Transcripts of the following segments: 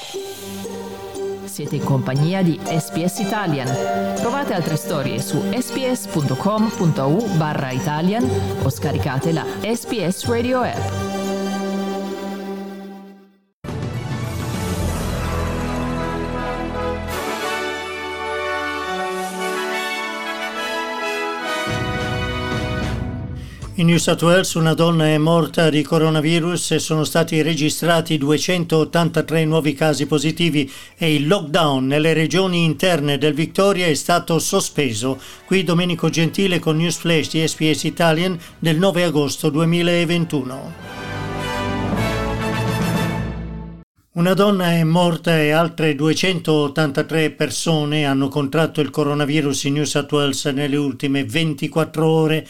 Siete in compagnia di SBS Italian. Trovate altre storie su sbs.com.au/Italian o scaricate la SBS Radio app. In New South Wales una donna è morta di coronavirus e sono stati registrati 283 nuovi casi positivi e il lockdown nelle regioni interne del Victoria è stato sospeso. Qui Domenico Gentile con News Flash di SBS Italian del 9 agosto 2021. Una donna è morta e altre 283 persone hanno contratto il coronavirus in New South Wales nelle ultime 24 ore.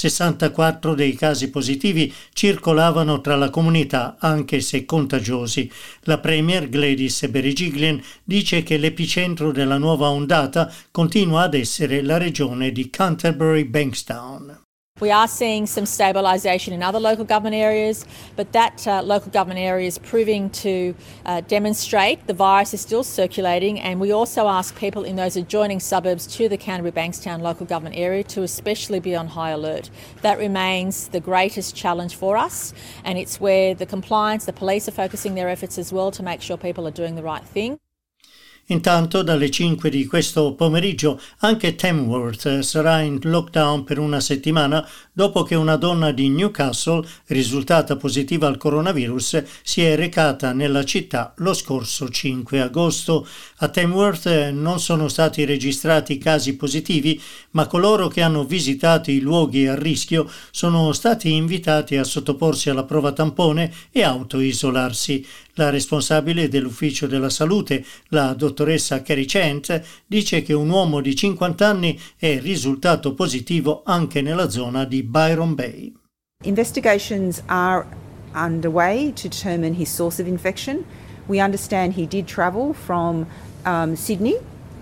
64 dei casi positivi circolavano tra la comunità, anche se contagiosi. La Premier Gladys Berejiklian dice che l'epicentro della nuova ondata continua ad essere la regione di Canterbury-Bankstown. We are seeing some stabilisation in other local government areas, but that local government area is proving to demonstrate the virus is still circulating, and we also ask people in those adjoining suburbs to the Canterbury-Bankstown local government area to especially be on high alert. That remains the greatest challenge for us, and it's where the compliance, the police are focusing their efforts as well to make sure people are doing the right thing. Intanto dalle 5 di questo pomeriggio anche Tamworth sarà in lockdown per una settimana dopo che una donna di Newcastle, risultata positiva al coronavirus, si è recata nella città lo scorso 5 agosto. A Tamworth non sono stati registrati casi positivi, ma coloro che hanno visitato i luoghi a rischio sono stati invitati a sottoporsi alla prova tampone e autoisolarsi. La responsabile dell'ufficio della salute, la dottoressa Kerry Chant, dice che un uomo di 50 anni è risultato positivo anche nella zona di Byron Bay. Investigations are underway to determine his source of infection. We understand he did travel from Sydney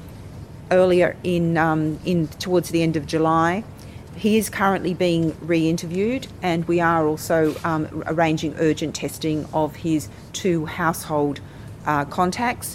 earlier in towards the end of July. He is currently being re-interviewed, and we are also arranging urgent testing of his 2 household contacts.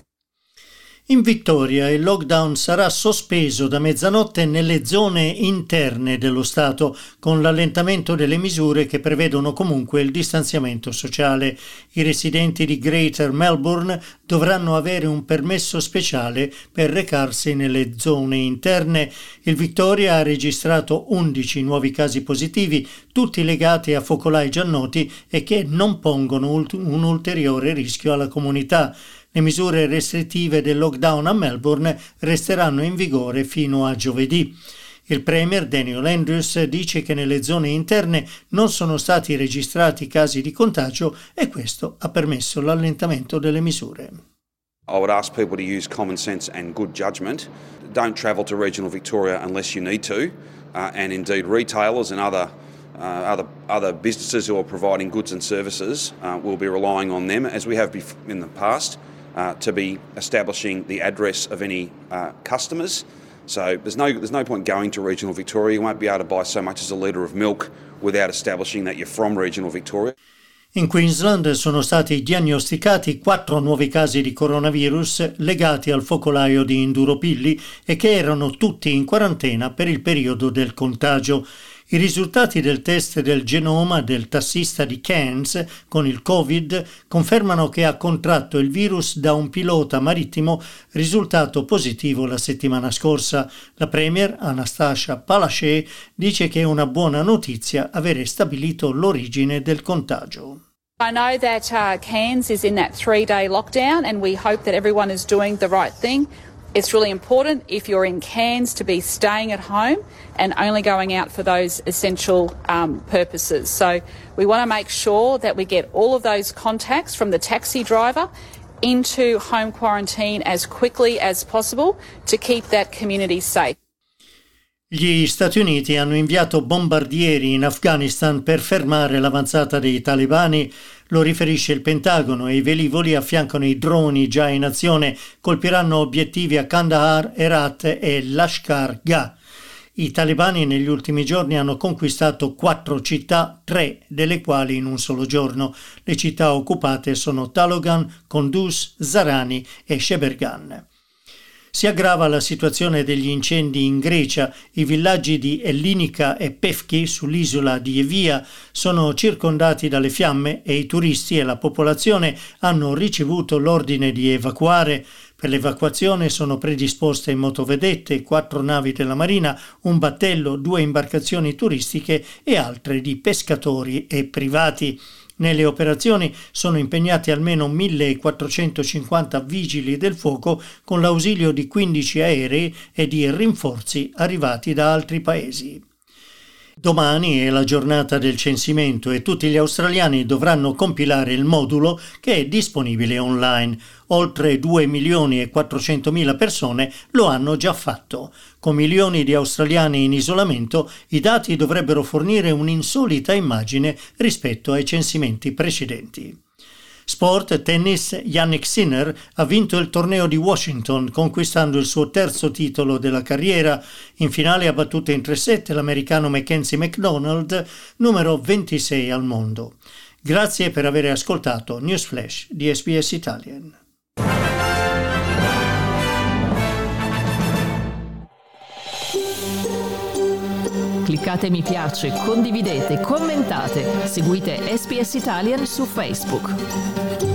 In Victoria il lockdown sarà sospeso da mezzanotte nelle zone interne dello Stato, con l'allentamento delle misure che prevedono comunque il distanziamento sociale. I residenti di Greater Melbourne dovranno avere un permesso speciale per recarsi nelle zone interne. Il Victoria ha registrato 11 nuovi casi positivi, tutti legati a focolai già noti e che non pongono un ulteriore rischio alla comunità. Le misure restrittive del lockdown a Melbourne resteranno in vigore fino a giovedì. Il Premier Daniel Andrews dice che nelle zone interne non sono stati registrati casi di contagio e questo ha permesso l'allentamento delle misure. I would ask people to use common sense and good judgment. Don't travel to regional Victoria unless you need to, and indeed retailers and other businesses who are providing goods and services will be relying on them, as we have in the past, to be establishing the address of any customers. So there's no point going to regional Victoria. You won't be able to buy so much as a litre of milk without establishing that you're from regional Victoria. In Queensland sono stati diagnosticati 4 nuovi casi di coronavirus legati al focolaio di Induropilli e che erano tutti in quarantena per il periodo del contagio. I risultati del test del genoma del tassista di Cairns con il Covid confermano che ha contratto il virus da un pilota marittimo risultato positivo la settimana scorsa. La Premier Anastasia Palaszczuk dice che è una buona notizia avere stabilito l'origine del contagio. I know that Cairns is in that 3-day lockdown, and we hope that everyone is doing the right thing. It's really important if you're in Cairns to be staying at home and only going out for those essential purposes. So we want to make sure that we get all of those contacts from the taxi driver into home quarantine as quickly as possible to keep that community safe. Gli Stati Uniti hanno inviato bombardieri in Afghanistan per fermare l'avanzata dei talebani, lo riferisce il Pentagono, e i velivoli affiancano i droni già in azione, colpiranno obiettivi a Kandahar, Herat e Lashkar Gah. I talebani negli ultimi giorni hanno conquistato 4 città, 3 delle quali in un solo giorno. Le città occupate sono Talogan, Kunduz, Zarani e Sheberghan. Si aggrava la situazione degli incendi in Grecia. I villaggi di Ellinika e Pefki sull'isola di Evia sono circondati dalle fiamme e i turisti e la popolazione hanno ricevuto l'ordine di evacuare. Per l'evacuazione sono predisposte motovedette, 4 navi della Marina, un battello, 2 imbarcazioni turistiche e altre di pescatori e privati. Nelle operazioni sono impegnati almeno 1.450 vigili del fuoco con l'ausilio di 15 aerei e di rinforzi arrivati da altri paesi. Domani è la giornata del censimento e tutti gli australiani dovranno compilare il modulo che è disponibile online. Oltre 2.400.000 persone lo hanno già fatto. Con milioni di australiani in isolamento, i dati dovrebbero fornire un'insolita immagine rispetto ai censimenti precedenti. Sport, tennis, Jannik Sinner ha vinto il torneo di Washington conquistando il suo 3° titolo della carriera. In finale ha battuto in 3-7 l'americano Mackenzie McDonald, numero 26 al mondo. Grazie per aver ascoltato News Flash di SBS Italian. Cliccate mi piace, condividete, commentate, seguite SBS Italian su Facebook.